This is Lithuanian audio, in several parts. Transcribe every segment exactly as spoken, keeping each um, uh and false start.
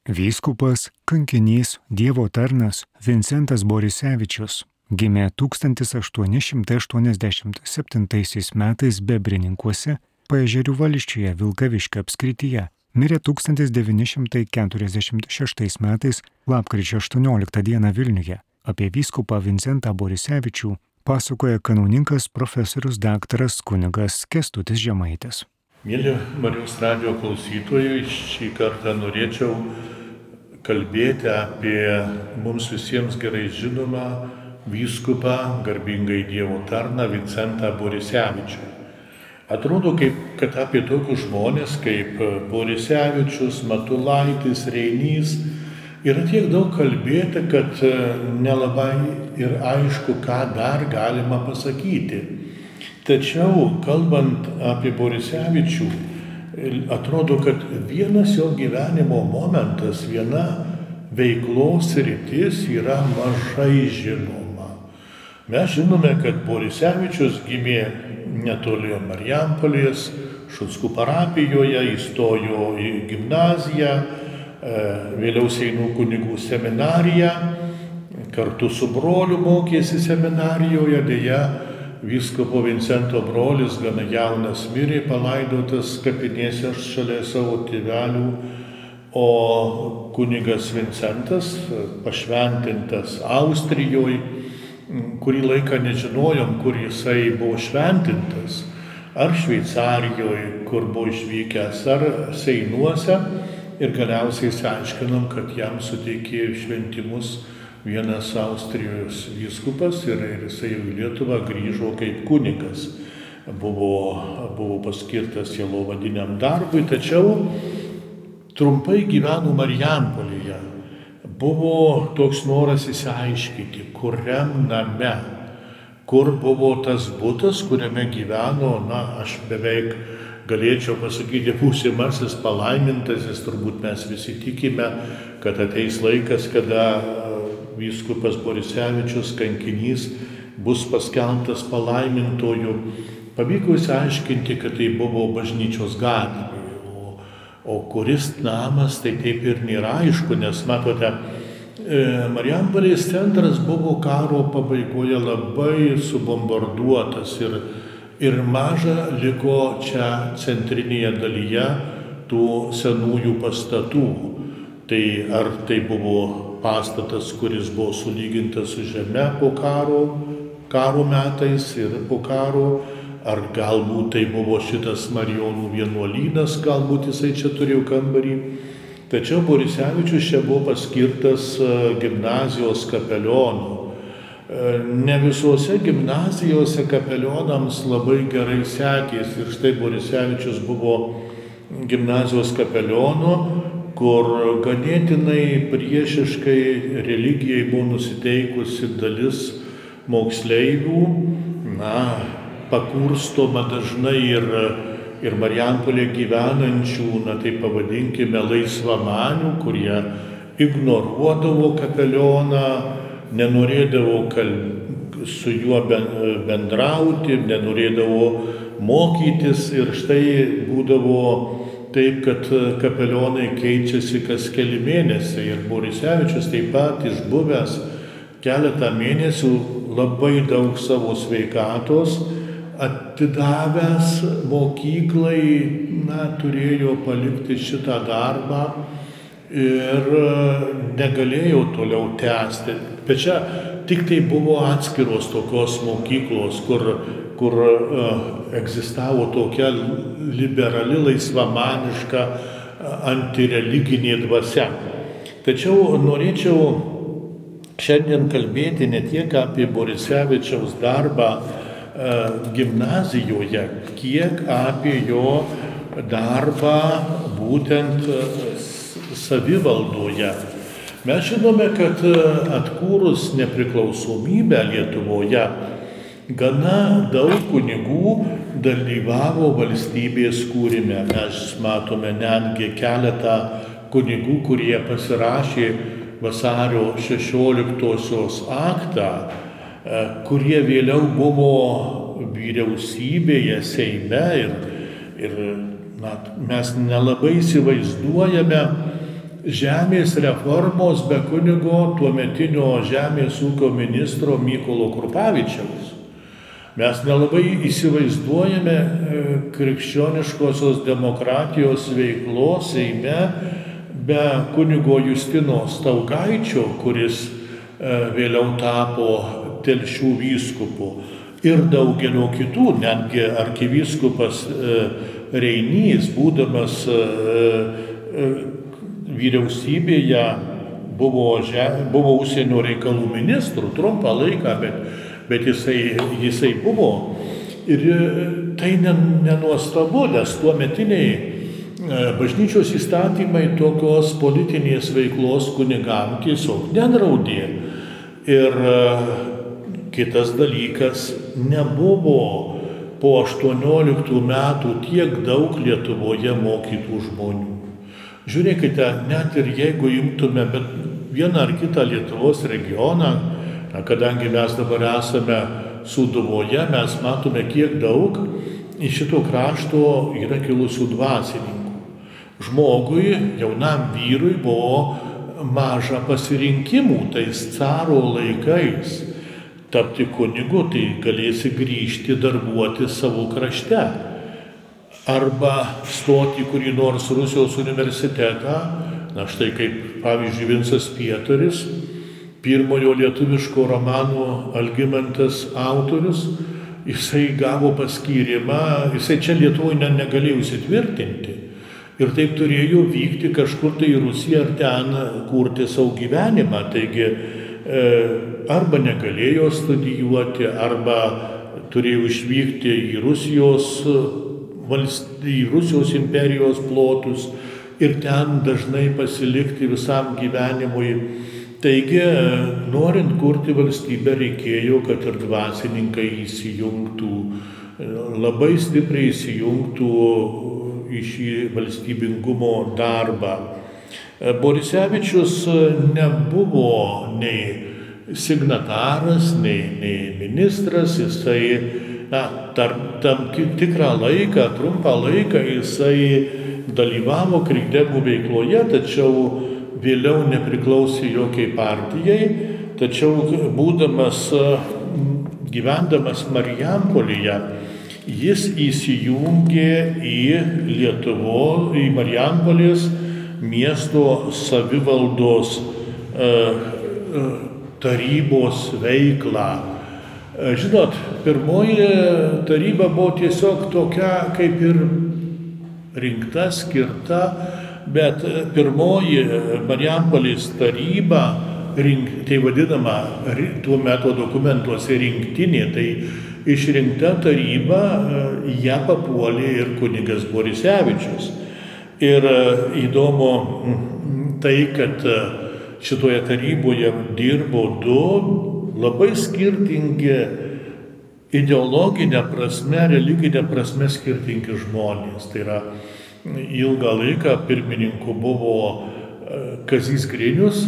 Vyskupas, kankinys, Dievo tarnas Vincentas Borisevičius gimė tūkstantis aštuoni šimtai aštuoniasdešimt septintaisiais metais Bebrininkuose, Paežerių valsčiuje Vilkaviškio apskrityje. Mirė tūkstantis devyni šimtai keturiasdešimt šeštais metais lapkričio aštuonioliktą dieną Vilniuje. Apie vyskupą Vincentą Borisevičių pasakoja kanauninkas profesorius daktaras kunigas Kęstutis Žemaitis. Mėly Marijos radijo klausytojai, šį kartą norėčiau kalbėti apie mums visiems gerai žinomą vyskupą, garbingai Dievo tarną Vincentą Borisevičių. Atrodo, kaip, kad apie tokius žmonės kaip Borisevičius, Matulaitis, Reinys yra tiek daug kalbėta, kad nelabai ir aišku, ką dar galima pasakyti. Tačiau, kalbant apie Borisevičių, atrodo, kad vienas jo gyvenimo momentas, viena veiklos sritis yra mažai žinoma. Mes žinome, kad Borisevičius gimė netoli Marijampolės, Šunskų parapijoje, įstojo į gimnaziją, vėliau Seinų kunigų seminariją, kartu su broliu mokėsi seminarijoje, deja, vyskupo Vincento brolis gana jaunas mirė, palaidotas kapinėse šalia savo tėvelių, o kunigas Vincentas, pašventintas Austrijoje, kurį laiką nežinojom, kur jisai buvo šventintas, ar Šveicarijoje, kur buvo išvykęs, ar Seinuose, ir galiausiai išsiaiškinom, kad jam suteikė šventimus vienas Austrijos vyskupas ir jisai į Lietuvą grįžo kaip kunigas. Buvo, buvo paskirtas sielovadiniam darbui, tačiau trumpai gyveno Marijampolėje. Buvo toks noras išsiaiškinti, kuriam name, kur buvo tas butas, kuriame gyveno, na, aš beveik galėčiau pasakyti, būsimasis palaimintasis, turbūt mes visi tikime, kad ateis laikas, kada vyskupas Borisevičius, kankinys, bus paskelbtas palaimintoju. Pavyko išsiaiškinti, kad tai buvo bažnyčios gatvė, o, o kuris namas, tai taip ir nėra aišku, nes matote, Marijampolės centras buvo karo pabaigoje labai subombarduotas ir, ir maža liko čia centrinėje dalyje tų senųjų pastatų. Tai ar tai buvo pastatas, kuris buvo sulygintas su žeme po karo, karo metais ir po karo, ar galbūt tai buvo šitas Marijonų vienuolynas, galbūt jisai čia turėjo kambarį. Tačiau Borisevičius čia buvo paskirtas gimnazijos kapelionu. Ne visose gimnazijose kapelionams labai gerai sekėsi ir štai Borisevičius buvo gimnazijos kapelionu, kur ganėtinai priešiškai religijai buvo nusiteikusi dalis moksleivių, na, pakurstoma dažnai ir, ir Marijampolėje gyvenančių, na tai pavadinkime, laisvamanių, kurie ignoruodavo kapelioną, nenorėdavo kalb... su juo bendrauti, nenorėdavo mokytis ir štai būdavo taip, kad kapelionai keičiasi kas keli mėnesiai ir Borisevičius taip pat išbuvęs keletą mėnesių labai daug savo sveikatos atidavęs mokyklai, na, turėjo palikti šitą darbą ir negalėjo toliau tęsti. Bet čia tik tai buvo atskiros tokios mokyklos, kur kur uh, egzistavo tokia liberali, laisvamaniška, uh, antireliginė dvasia. Tačiau norėčiau šiandien kalbėti ne tiek apie Borisevičiaus darbą uh, gimnazijoje, kiek apie jo darbą būtent uh, savivaldoje. Mes žinome, kad uh, atkūrus nepriklausomybę Lietuvoje, gana daug kunigų dalyvavo valstybės kūrime. Mes matome netgi keletą kunigų, kurie pasirašė vasario šešioliktosios aktą, kurie vėliau buvo vyriausybėje, Seime ir, ir na, mes nelabai įsivaizduojame, žemės reformos be kunigo tuometinio žemės ūkio ministro Mykolo Krupavičiaus. Mes nelabai įsivaizduojame krikščioniškosios demokratijos veiklos Seime be kunigo Justino Staugaičio, kuris vėliau tapo Telšių vyskupu, ir daugelio kitų, netgi arkivyskupas Reinys, būdamas vyriausybėje, buvo, buvo užsienio reikalų ministrų trumpą laiką, bet bet jisai, jisai buvo. Ir tai nenuostabu, nes tuometiniai bažnyčios įstatymai tokios politinės veiklos kunigam tiesiog nedraudė. Ir kitas dalykas, nebuvo po aštuonioliktų metų tiek daug Lietuvoje mokytų žmonių. Žiūrėkite, net ir jeigu imtume bet vieną ar kitą Lietuvos regioną, kadangi mes dabar esame Sūduvoje, mes matome, kiek daug iš šito krašto yra kilusių dvasininkų. Žmogui, jaunam vyrui, buvo maža pasirinkimų tais caro laikais. Tapti kunigu, tai galėsi grįžti darbuoti savo krašte. Arba stoti kurį nors Rusijos universitetą, na štai kaip pavyzdžiui Vincas Pietaris, pirmojo lietuviško romano Algimantas autorius, jisai gavo paskyrimą, jisai čia Lietuvoje ne, negalėjo įsitvirtinti. Ir taip turėjo vykti kažkur tai į Rusiją ar ten kurti savo gyvenimą. Taigi arba negalėjo studijuoti, arba turėjo išvykti į Rusijos, į Rusijos imperijos plotus ir ten dažnai pasilikti visam gyvenimui. Taigi, norint kurti valstybę, reikėjo, kad ir dvasininkai įsijungtų, labai stipriai įsijungtų į šį valstybingumo darbą. Borisevičius nebuvo nei signataras, nei, nei ministras, jisai na, tar, tam tikrą laiką, trumpą laiką jisai dalyvavo krikdemų veikloje, tačiau vėliau nepriklausė jokiai partijai, tačiau būdamas, gyvendamas Marijampolėje, jis įsijungė į Lietuvo, į Marijampolės miesto savivaldos tarybos veiklą. Žinot, pirmoji taryba buvo tiesiog tokia kaip ir rinkta, skirta, bet pirmoji Marijampolės taryba, rink, tai vadinama tuo metu dokumentuose rinktinė, tai išrinkta taryba, ją papuolė ir kunigas Borisevičius. Ir įdomu tai, kad šitoje taryboje dirbo du labai skirtingi ideologinė prasme, religinė prasme skirtingi žmonės. Tai yra, ilgą laiką pirmininku buvo Kazys Grinius,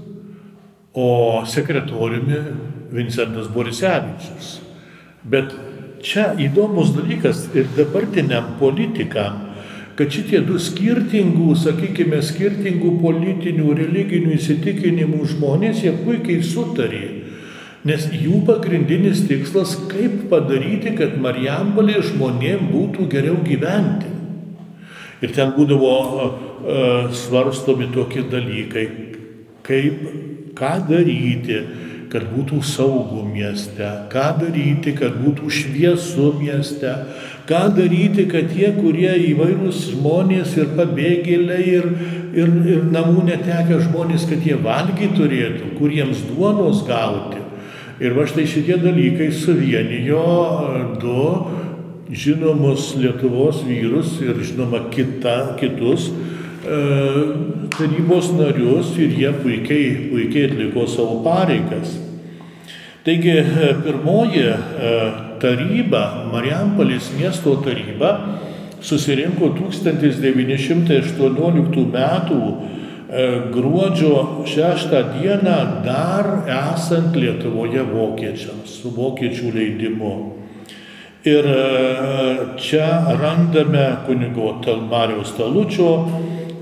o sekretoriumi Vincentas Borisevičius. Bet čia įdomus dalykas ir dabartiniam politikam, kad šitie du skirtingų, sakykime, skirtingų politinių, religinių įsitikinimų žmonės, jie puikiai sutarė. Nes jų pagrindinis tikslas, kaip padaryti, kad Marijampolės žmonėm būtų geriau gyventi. Ir ten būdavo uh, svarstomi tokie dalykai, kaip, ką daryti, kad būtų saugu mieste, ką daryti, kad būtų šviesu mieste, ką daryti, kad tie, kurie įvairūs žmonės ir pabėgėliai, ir, ir, ir namų netekę žmonės, kad jie valgyt turėtų, kur jiems duonos gauti. Ir va štai šitie dalykai suvienijo du žinomus Lietuvos vyrus ir žinoma kita, kitus e, tarybos narius ir jie puikiai, puikiai atliko savo pareigas. Taigi pirmoji e, taryba, Marijampolės miesto taryba, susirinko tūkstantis devyni šimtai aštuonioliktų metų e, gruodžio šeštą dieną dar esant Lietuvoje vokiečiams, su vokiečių leidimu. Ir čia randame kunigo Mariaus Talučio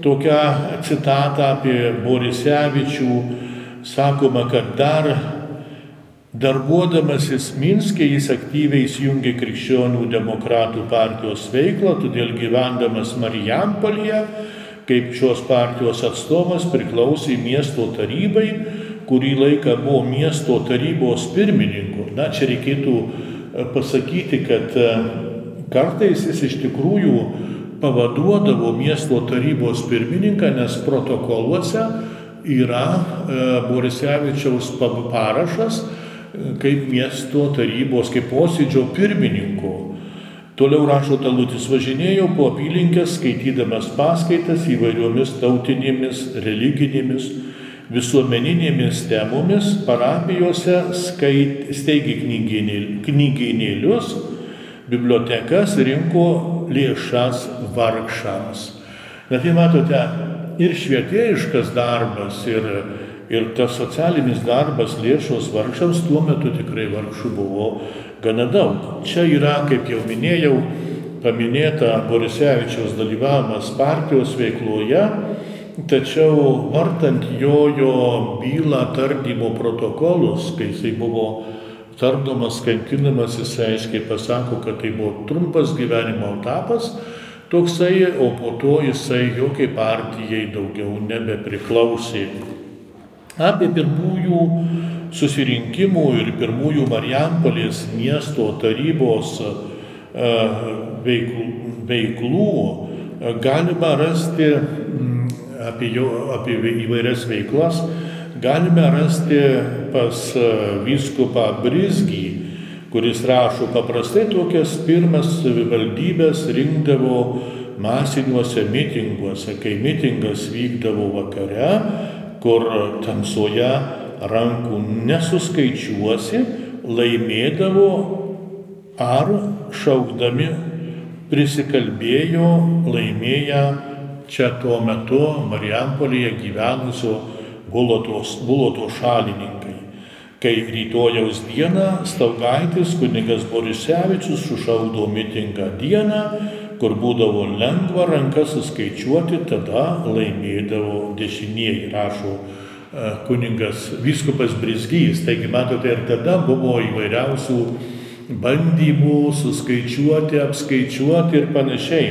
tokią citatą apie Borisevičių, sakoma, kad dar darbuodamasis Minske jis aktyviai įsijungė Krikščionių demokratų partijos veiklą, todėl gyvendamas Marijampolėje, kaip šios partijos atstovas priklausė miesto tarybai, kurį laiką buvo miesto tarybos pirmininku. Na, čia reikėtų pasakyti, kad kartais jis iš tikrųjų pavaduodavo miesto tarybos pirmininką, nes protokoluose yra Borisevičiaus parašas kaip miesto tarybos, kaip posėdžio pirmininko. Toliau rašo Talutis, važinėjo po apylinkės, skaitydamas paskaitas įvairiomis tautinėmis, religinėmis, visuomeninėmis temomis, parapijose skait, steigė knygynėlius, bibliotekas, rinko lėšas vargšams. Na tai matote, ir švietėjiškas darbas, ir, ir tas socialinis darbas lėšos vargšams, tuo metu tikrai vargšų buvo gana daug. Čia yra, kaip jau minėjau, paminėta Borisevičiaus dalyvavimas partijos veikloje, tačiau vartant jojo bylą tardymo protokolus, kai jisai buvo tardomas, kankinamas, jis aiškiai pasako, kad tai buvo trumpas gyvenimo etapas, toksai, o po to jisai jokiai partijai daugiau nebepriklausė. Apie pirmųjų susirinkimų ir pirmųjų Marijampolės miesto tarybos veiklų galima rasti, apie, jo, apie įvairias veiklas, galime rasti pas vyskupą Brizgį, kuris rašo, paprastai tokias pirmas savivaldybės rinkdavo masiniuose mitinguose, kai mitingas vykdavo vakare, kur tamsoje rankų nesuskaičiuosi, laimėdavo ar šaukdami prisikalbėjo laimėję čia tuo metu Marijampolėje gyvenusio Bulotos, Buloto šalininkai. Kai rytojaus dieną Staugaitis kunigas Borisevičius sušaukdavo mitingą dieną, kur būdavo lengva rankas suskaičiuoti, tada laimėdavo dešinieji, rašo kunigas vyskupas Brizgys. Taigi, matote, ir tada buvo įvairiausių bandymų suskaičiuoti, apskaičiuoti ir panašiai.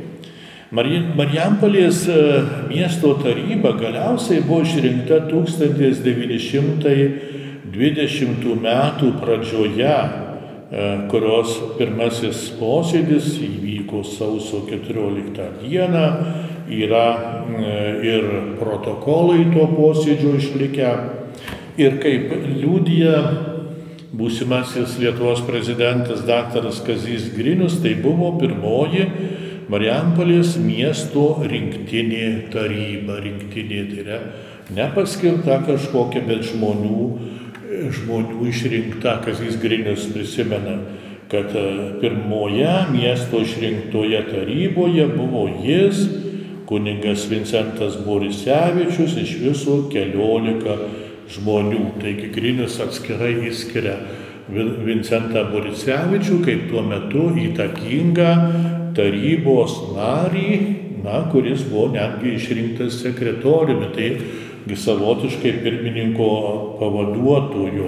Marijampolės miesto taryba galiausiai buvo išrinkta tūkstantis devyni šimtai dvidešimtų metų pradžioje, kurios pirmasis posėdis įvyko sausio keturioliktą dieną, yra ir protokolai to posėdžio išlikę. Ir kaip liudija būsimasis Lietuvos prezidentas daktaras Kazys Grinius, tai buvo pirmoji Marijampolės miesto rinktinė taryba. Rinktinė tai yra nepaskirta kažkokia, bet žmonių, žmonių išrinkta. Kazys Grinius prisimena, kad pirmoje miesto išrinktoje taryboje buvo jis, kunigas Vincentas Borisevičius, iš viso keliolika žmonių. Taigi Grinius atskirai įskiria Vincentą Borisevičių kaip tuo metu įtakingą tarybos narį, na, kuris buvo netgi išrinktas sekretoriumi, tai savotiškai pirmininko pavaduotoju.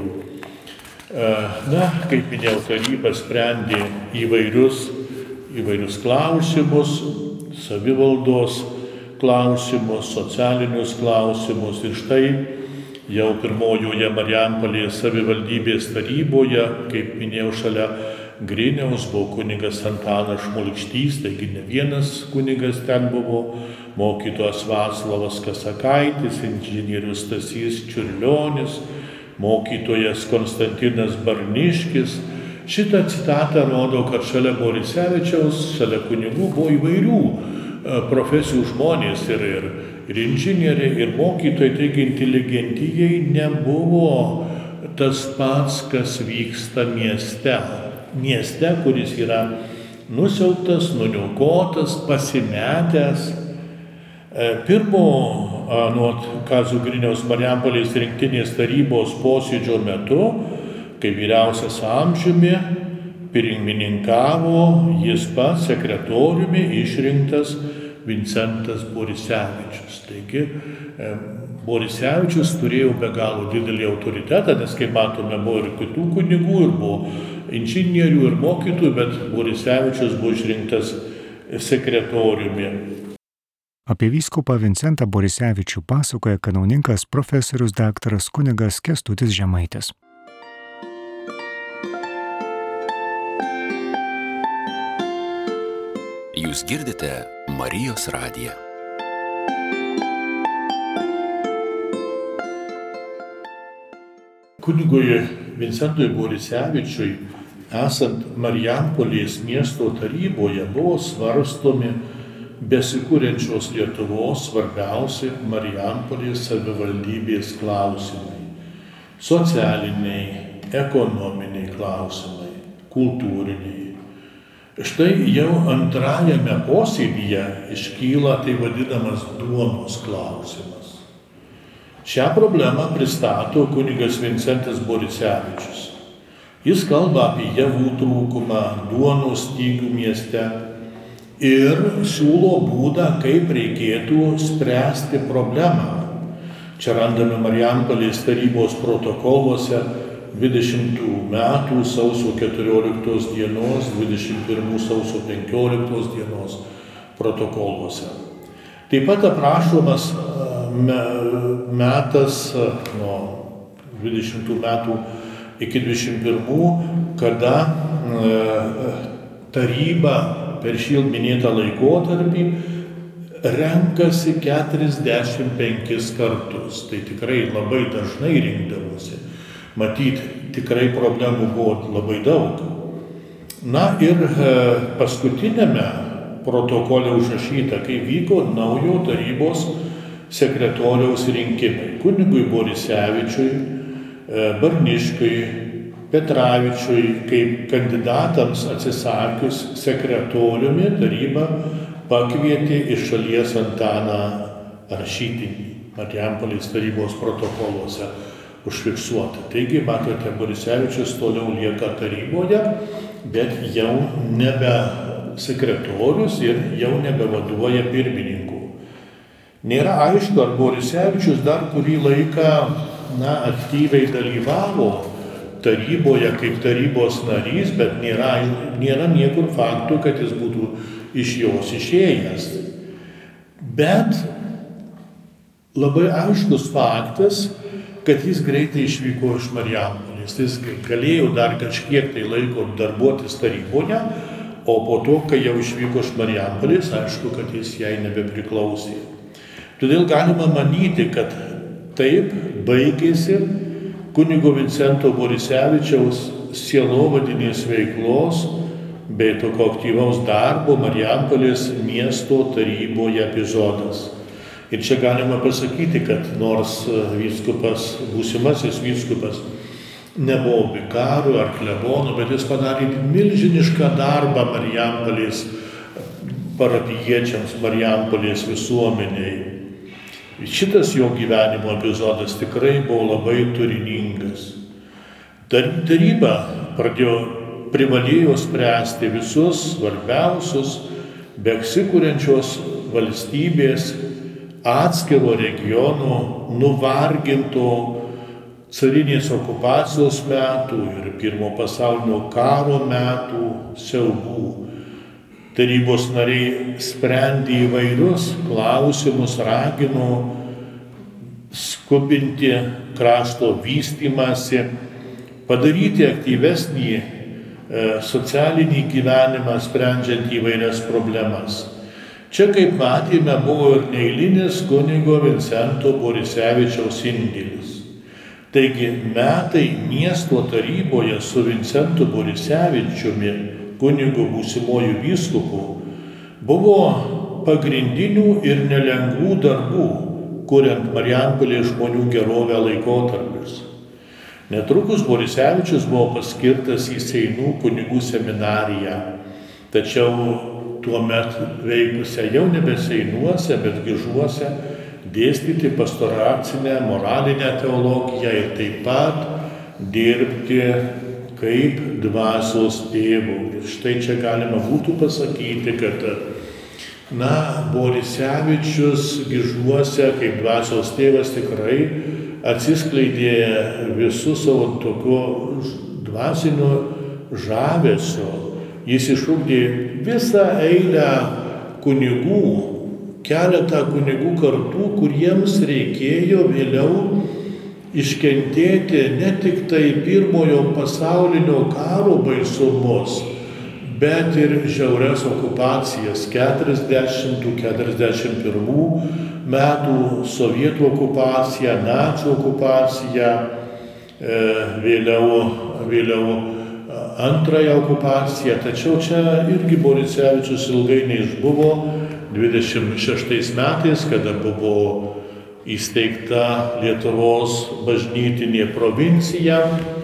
Na, kaip minėjau, taryba sprendė įvairius, įvairius klausimus, savivaldos klausimus, socialinius klausimus. Ir štai jau pirmojoje Marijampolės savivaldybės taryboje, kaip minėjau, šalia Griniaus buvo kunigas Antanas Šmulkštys, taigi ne vienas kunigas ten buvo, mokytojas Vaclavas Kasakaitis, inžinierius Stasys Čiurlionis, mokytojas Konstantinas Barniškis. Šitą citatą rodo, kad šalia Borisevičiaus, šalia kunigų buvo įvairių profesijų žmonės, ir, ir, ir inžinieriai, ir mokytojai, taigi inteligentijai nebuvo tas pats, kas vyksta mieste. Mieste, kuris yra nusiaubtas, nuniokotas, pasimetęs. Pirmo, nuo Kazio Griniaus Marijampolės rinktinės tarybos posėdžio metu, kai vyriausias amžiumi pirmininkavo jis pats sekretoriumi išrinktas Vincentas Borisevičius. Taigi Borisevičius turėjo be galo didelį autoritetą, nes kaip matome buvo ir kitų kunigų, ir buvo inžinierių ir mokytojų, bet Borisevičius buvo išrinktas sekretoriumi. Apie vyskupą Vincentą Borisevičių pasakoja kanauninkas profesorius daktaras kunigas Kęstutis Žemaitis. Jūs girdite Marijos radiją. Kunigui Vincentui Borisevičiui, esant Marijampolės miesto taryboje, buvo svarstomi besikūrenčios Lietuvos svarbiausi Marijampolės savivaldybės klausimai – socialiniai, ekonominiai klausimai, kultūriniai. Štai jau antrajame posėdyje iškyla tai vadinamas duonos klausimas. Šią problemą pristato kunigas Vincentas Borisevičius. Jis kalba apie javų trūkumą, duonos stygių mieste ir siūlo būdą, kaip reikėtų spręsti problemą. Čia randame Marijampolės tarybos protokoluose dvidešimtų metų sausio keturioliktos dienos, dvidešimt pirmų sausio penkioliktos dienos protokoluose. Taip pat aprašomas metas nuo dvidešimtų metų iki dvidešimt pirmų, kada taryba per šį minėtą laikotarpį renkasi keturiasdešimt penkis kartus. Tai tikrai labai dažnai rinkdavosi. Matyt, tikrai problemų buvo labai daug. Na ir paskutinėme protokole užrašyta, kai vyko naujo tarybos sekretoriaus rinkimai. Kunigui Borisevičiui, Barniškiui, Petravičiui, kaip kandidatams atsisakius sekretoriumi, taryba pakvietė iš šalies Antaną Rašytinį, Marijampolės tarybos protokoluose užfiksuota. Taigi, matote, Borisevičius toliau lieka taryboje, bet jau nebe sekretorius ir jau nebevaduoja pirmininkų. Nėra aišku, ar Borisevičius dar kurį laiką na, aktyviai dalyvavo taryboje kaip tarybos narys, bet nėra, nėra niekur faktų, kad jis būtų iš jos išėjęs. Bet labai aiškus faktas, kad jis greitai išvyko iš Marijampolės. Jis galėjo dar kažkiek tai laiko darbuotis taryboje, o po to, kai jau išvyko iš Marijampolės, aišku, kad jis jai nebepriklausė. Todėl galima manyti, kad taip baigėsi kunigo Vincento Borisevičiaus sielovadinės veiklos bei tokio aktyvaus darbo Marijampolės miesto taryboje epizodas. Ir čia galima pasakyti, kad nors vyskupas, būsimasis vyskupas, nebuvo vikarų ar klebonų, bet jis padarė milžinišką darbą Marijampolės parapijiečiams, Marijampolės visuomeniai. Šitas jo gyvenimo epizodas tikrai buvo labai turiningas. Taryba pradėjo, privalėjo spręsti visus svarbiausius besikuriančios valstybės atskiro regiono nuvarginto carinės okupacijos metų ir pirmo pasaulinio karo metų siaubų. Tarybos nariai sprendė įvairius klausimus, ragino skubinti krašto vystymąsi, padaryti aktyvesnį socialinį gyvenimą, sprendžiant įvairias problemas. Čia, kaip matėme, buvo ir neeilinis kunigo Vincento Borisevičiaus indėlis. Taigi metai miesto taryboje su Vincentu Borisevičiumi, kunigu būsimuoju vyskupu, buvo pagrindinių ir nelengvų darbų, kuriant Marijampolės žmonių gerovę laikotarpius. Netrukus Borisevičius buvo paskirtas į Seinų kunigų seminariją, tačiau tuomet veikusią jau nebe Seinuose, bet Gižuose, dėstyti pastoracinę, moralinę teologiją ir taip pat dirbti kaip dvasios tėvų. Ir štai čia galima būtų pasakyti, kad na, Borisevičius Gižuose kaip dvasios tėvas tikrai atsiskleidė visų savo tokio dvasinio žavesio. Jis išugdė visą eilę kunigų, keletą kunigų kartų, kuriems reikėjo vėliau iškentėti ne tik tai pirmojo pasaulinio karo baisumus, bet ir žiaurias okupacijas keturiasdešimtų keturiasdešimt pirmų metų sovietų okupacija, nacių okupacija, vėliau, vėliau antrąją okupaciją. Tačiau čia irgi Borisevičius ilgai neišbuvo. dvidešimt šeštais metais, kada buvo įsteigta Lietuvos bažnytinė provincija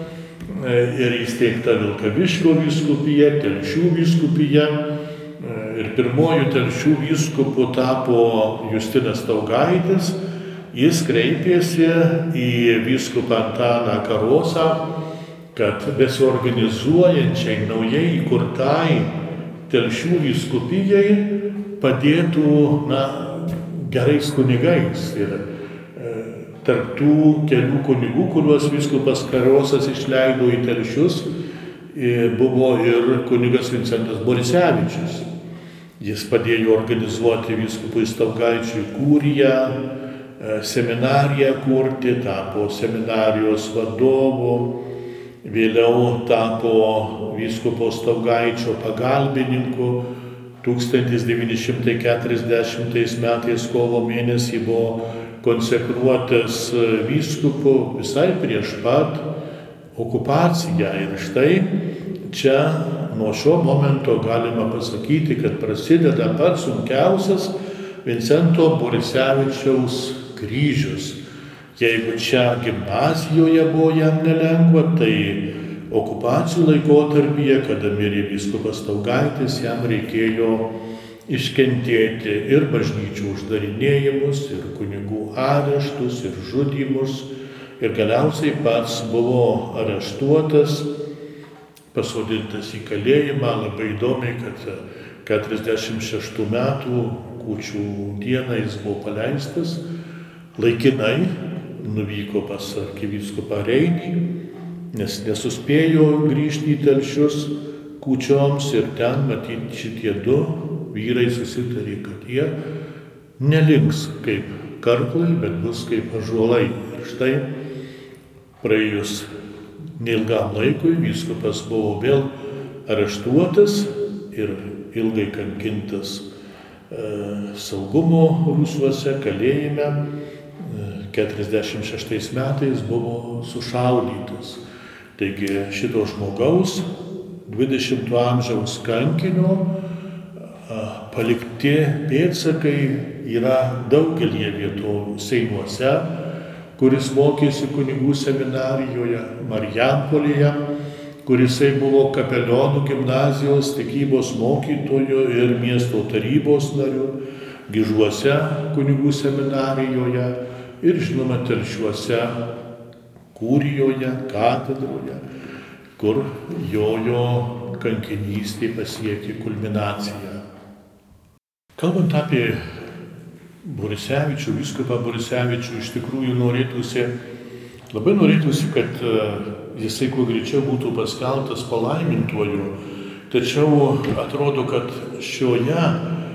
ir įsteigta Vilkaviškio vyskupija, Telšių vyskupija. Ir pirmojų Telšių vyskupu tapo Justinas Staugaitis. Jis kreipėsi į vyskupą Antaną Karosą, kad besiorganizuojančiai naujai įkurtai Telšių vyskupijai padėtų, na, gerais kunigais. Ir e, tarp tų kelių kunigų, kuriuos vyskupas Karosas išleido į Telšius, e, buvo ir kunigas Vincentas Borisevičius. Jis padėjo organizuoti vyskupui Staugaičiui kūriją, e, seminariją kurti, tapo seminarijos vadovu, vėliau tapo vyskupo Staugaičio pagalbininku. tūkstantis devyni šimtai keturiasdešimtais metais kovo mėnesį buvo konsekruotas vyskupu visai prieš pat okupaciją. Ir štai čia nuo šio momento galima pasakyti, kad prasideda pats sunkiausias Vincento Borisevičiaus kryžius. Jeigu čia gimnazijoje buvo jam nelengva, tai okupacijų laikotarpyje, kada mirė vyskupas Staugaitis, jam reikėjo iškentėti ir bažnyčių uždarinėjimus, ir kunigų areštus, ir žudymus. Ir galiausiai pats buvo areštuotas, pasodintas į kalėjimą. Labai įdomiai, kad keturiasdešimt šeštų metų kūčių dieną jis buvo paleistas. Laikinai nuvyko pas arkivyskupą Reinį, nes nesuspėjo grįžti į Telšius kūčioms ir ten matyti šitie du vyrai susitarė, kad jie nelinks kaip karklai, bet bus kaip ąžuolai. Ir štai praėjus neilgam laikui vyskupas buvo vėl areštuotas ir ilgai kankintas e, saugumo rūsiuose, kalėjime. keturiasdešimt šeštais metais buvo sušaudytas. Taigi šito žmogaus dvidešimto amžiaus kankinio palikti pėdsakai yra daugelie vietovių. Seinuose, kuris mokėsi kunigų seminarijoje, Marijampolėje, kurisai buvo kapelionų gimnazijos tikybos mokytoju ir miesto tarybos nariu, Gižuose kunigų seminarijoje ir, žinoma, Telšiuose kūrijoje, katedroje, kur jojo kankinystė pasiekė kulminaciją. Kalbant apie Borisevičių, vyskupą Borisevičių, iš tikrųjų norėtųsi, labai norėtųsi, kad jisai kuo greičiau būtų paskelbtas palaimintuoju. Tačiau atrodo, kad šioje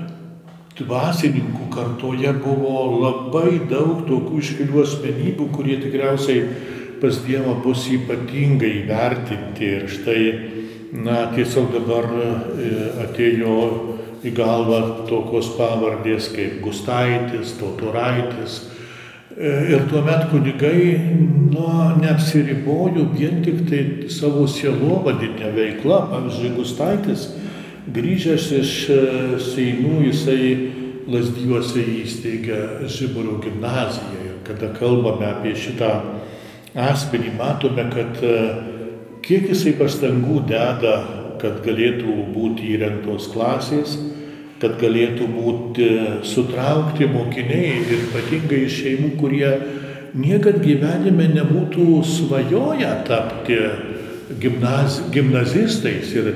dvasininkų kartoje buvo labai daug tokių iškilių asmenybių, kurie tikriausiai pas Dievą bus ypatingai įvertinti. Ir štai, na, tiesiog dabar atėjo į galvą tokios pavardės kaip Gustaitis, Totoraitis. Ir tuomet kunigai, nu, neapsiribojo vien tik tai savo sielovadinę veiklą. Pavyzdžiui, Gustaitis, grįžęs iš Seinų, jisai Lazdijuose įsteigė Žiburio gimnaziją. Ir kada kalbame apie šitą asmenį, matome, kad kiek jisai pastangų deda, kad galėtų būti įrengtos klasės, kad galėtų būti sutraukti mokiniai ir ypatingai iš šeimų, kurie niekad gyvenime nebūtų svajoję tapti gimnaz, gimnazistais. Ir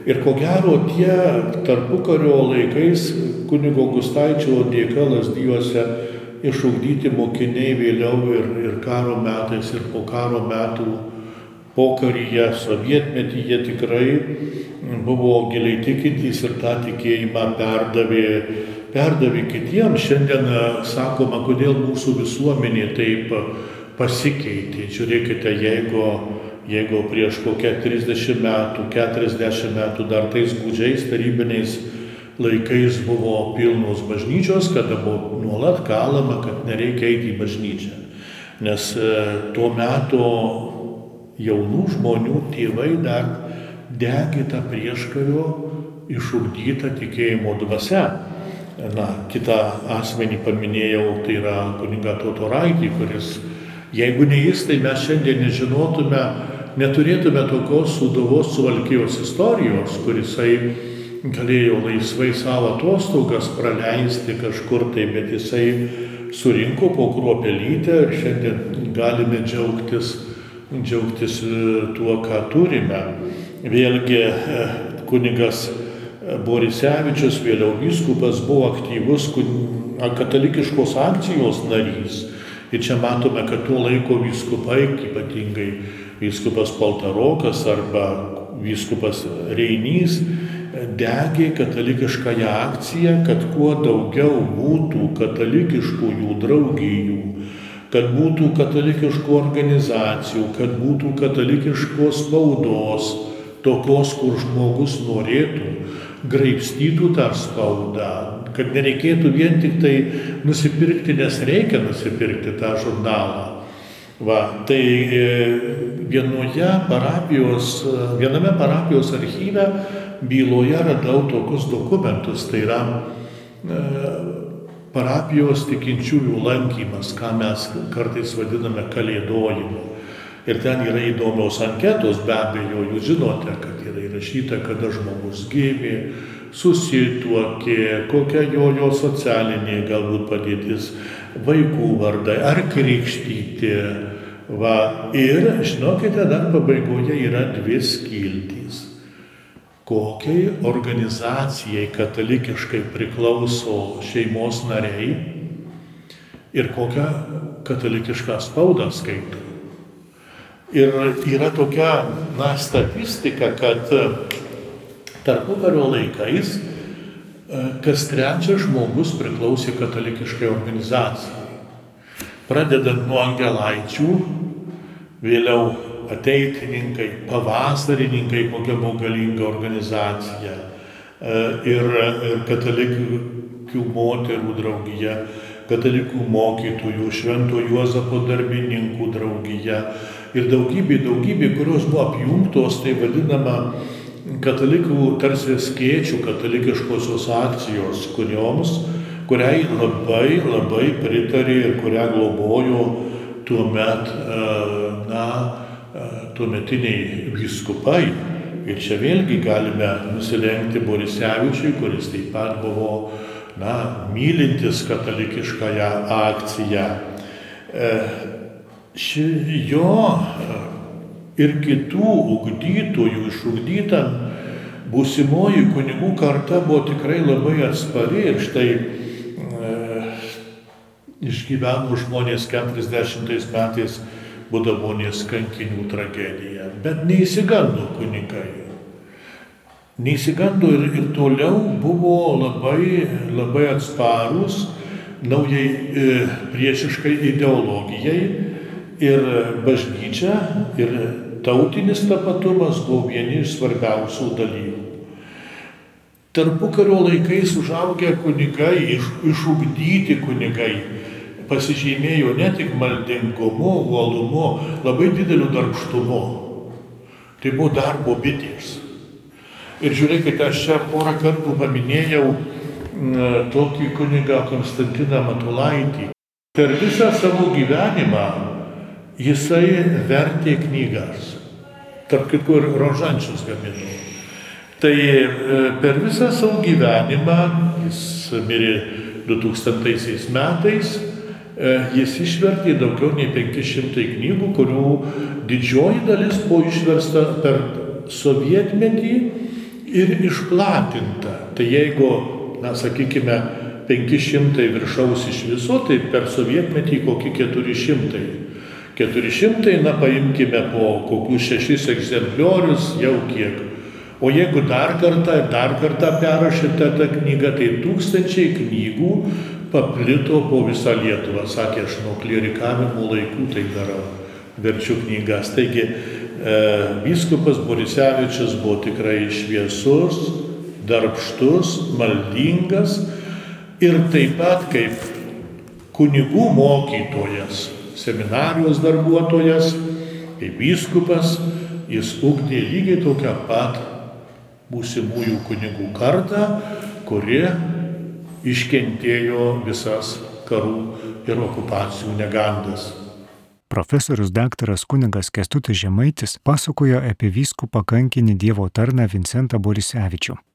Ir ko gero tie tarpukario laikais kunigo Gustaičio dėka Lazdijuose išugdyti mokiniai vėliau ir, ir karo metais, ir po karo metų pokaryje, sovietmetyje tikrai buvo giliai tikintys ir tą tikėjimą perdavė, perdavė kitiems. Šiandien sakoma, kodėl mūsų visuomenė taip pasikeitė. Žiūrėkite, jeigu, jeigu prieš kokią trisdešimt metų, keturiasdešimt metų dar tais gūdžiais tarybiniais laikais buvo pilnos bažnyčios, kada buvo nuolat kalama, kad nereikia eiti į bažnyčią. Nes tuo metu jaunų žmonių tėvai dar degė tą prieškario išugdytą tikėjimo dvasia. Na, kitą asmenį paminėjau, tai yra kunigą Totoraitį, kuris, jeigu ne jis, tai mes šiandien nežinotume, neturėtume tokios Sūduvos Suvalkijos istorijos, kurisai galėjo laisvai savo atostogas praleisti kažkur tai, bet jisai surinko po kruopelytę ir šiandien galime džiaugtis džiaugtis tuo, ką turime. Vėlgi kunigas Borisevičius, vėliau vyskupas, buvo aktyvus katalikiškos akcijos narys. Ir čia matome, kad tuo laiko vyskupai, ypatingai vyskupas Paltarokas arba vyskupas Reinys, degė katalikiškąją akciją, kad kuo daugiau būtų katalikiškųjų draugijų, kad būtų katalikiškų organizacijų, kad būtų katalikiškos spaudos, tokios, kur žmogus norėtų, graibstytų tą spaudą, kad nereikėtų vien tik tai nusipirkti, nes reikia nusipirkti tą žurnalą. Va, tai vienoje parapijos, viename parapijos archyve byloje radau tokius dokumentus, tai yra parapijos tikinčiųjų lankymas, ką mes kartais vadiname kalėdojimu. Ir ten yra įdomios anketos, be abejo, jūs žinote, kad yra įrašyta, kada žmogus gimė, susituokė, kokia jo, jo socialinė galbūt padėtis, vaikų vardai, ar krikštyti. Va. Ir, žinokite, dar pabaigoje yra dvi skiltys. Kokiai organizacijai katalikiškai priklauso šeimos nariai ir kokią katalikišką spaudą skaito. Ir yra tokia, na, statistika, kad tarpukario laikais kas trečias žmogus priklausė katalikiškai organizacijai. Pradedant nuo Angelaičių, vėliau ateitininkai, pavasarininkai, kokia buvo galinga organizacija, ir, ir katalikių moterų draugija, katalikų mokytojų, Švento Juozapo darbininkų draugija ir daugybė, daugybė, kurios buvo apjungtos, tai vadinama katalikų tarsi skėčių katalikiškosios akcijos, kurioms, kuriai labai, labai pritarė ir kurią globojo tuomet, na, tuometiniai vyskupai. Ir čia vėlgi galime nusilenkti Borisevičiui, kuris taip pat buvo, na, mylintis katalikiškąją akciją. Ši jo ir kitų ugdytojų išugdyta būsimoji kunigų karta buvo tikrai labai atspari ir štai e, išgyveno žmonės keturiasdešimtais metais Budavonės kankinių tragediją, bet neįsigando kunigai. Neįsigando ir, ir toliau buvo labai, labai atsparūs naujai e, priešiškai ideologijai ir bažnyčia, ir tautinis tapatumas buvo vieni iš svarbiausių dalykų. Tarpukario laikais užaugę kunigai, iš, išugdyti kunigai, pasižymėjo ne tik maldingumu, uolumu, labai dideliu darbštumu. Tai buvo darbo bitės. Ir žiūrėkite, aš čia porą kartų paminėjau tokį kunigą Konstantiną Matulaitį. Per visą savo gyvenimą jisai vertė knygas, tarp kitų ir rožančius gamino. Tai per visą savo gyvenimą, jis mirė du tūkstantaisiais metais, jis išvertė daugiau nei penki šimtai knygų, kurių didžioji dalis buvo išversta per sovietmetį ir išplatinta. Tai jeigu, na, sakykime, penki šimtai viršaus iš viso, tai per sovietmetį kokie keturi šimtai. keturi šimtai, na, paimkime po kokius šešis egzempliorius, jau kiek. O jeigu dar kartą ir dar kartą perrašyta ta knyga, tai tūkstančiai knygų paplito po visą Lietuvą. Sakė, aš nuo klierikavimo laikų tai darau, verčiu knygas. Taigi, e, vyskupas Borisevičius buvo tikrai šviesus, darbštus, maldingas ir taip pat kaip kunigų mokytojas, seminarijos darbuotojas, kaip vyskupas, jis ugdė lygiai tokią pat būsimųjų kunigų kartą, kuri iškentėjo visas karų ir okupacijų negandas. Profesorius daktaras kunigas Kęstutis Žemaitis pasakojo apie vyskupą kankinį Dievo tarną Vincentą Borisevičių.